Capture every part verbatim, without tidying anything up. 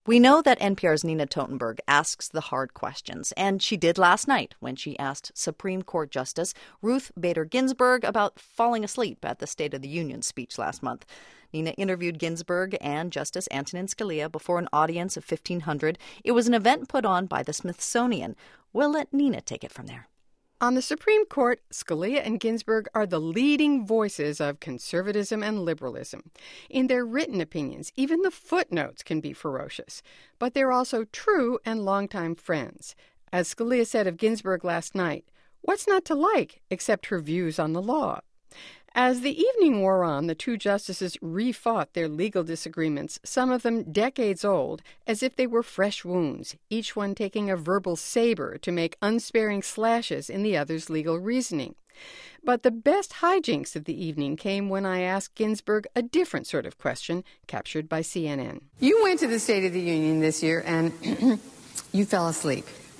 We know that N P R's Nina Totenberg asks the hard questions, and she did last night when she asked Supreme Court Justice Ruth Bader Ginsburg about falling asleep at the State of the Union speech last month. Nina interviewed Ginsburg and Justice Antonin Scalia before an audience of fifteen hundred. It was an event put on by the Smithsonian. We'll let Nina take it from there. On the Supreme Court, Scalia and Ginsburg are the leading voices of conservatism and liberalism. In their written opinions, even the footnotes can be ferocious. But they're also true and longtime friends. As Scalia said of Ginsburg last night, what's not to like except her views on the law? As the evening wore on, the two justices refought their legal disagreements, some of them decades old, as if they were fresh wounds, each one taking a verbal saber to make unsparing slashes in the other's legal reasoning. But the best hijinks of the evening came when I asked Ginsburg a different sort of question, captured by C N N. You went to the State of the Union this year, and you fell asleep.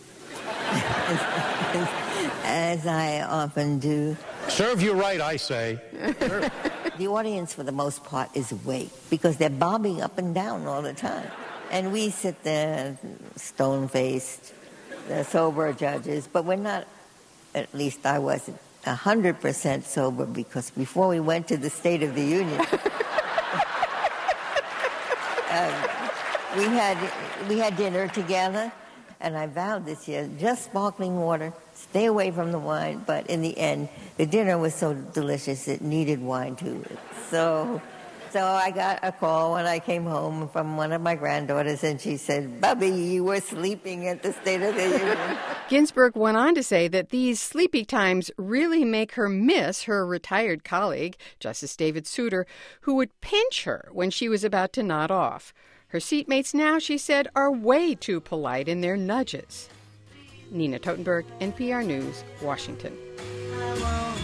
As I often do. Serve you right, I say. Sure. The audience, for the most part, is awake because they're bobbing up and down all the time. And we sit there, stone-faced, the sober judges, but we're not, at least I wasn't, one hundred percent sober because before we went to the State of the Union, uh, we had we had dinner together, and I vowed this year, just sparkling water, stay away from the wine, but in the end, the dinner was so delicious it needed wine too. So so I got a call when I came home from one of my granddaughters, and she said, "Bubby, you were sleeping at the State of the Union." Ginsburg went on to say that these sleepy times really make her miss her retired colleague, Justice David Souter, who would pinch her when she was about to nod off. Her seatmates now, she said, are way too polite in their nudges. Nina Totenberg, N P R News, Washington.